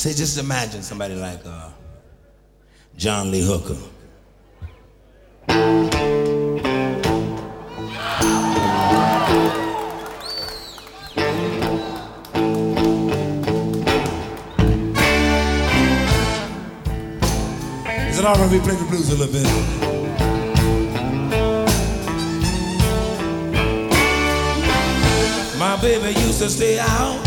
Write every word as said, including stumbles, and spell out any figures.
Say, just imagine somebody like uh, John Lee Hooker. Is it all right if we play the blues a little bit? My baby used to stay out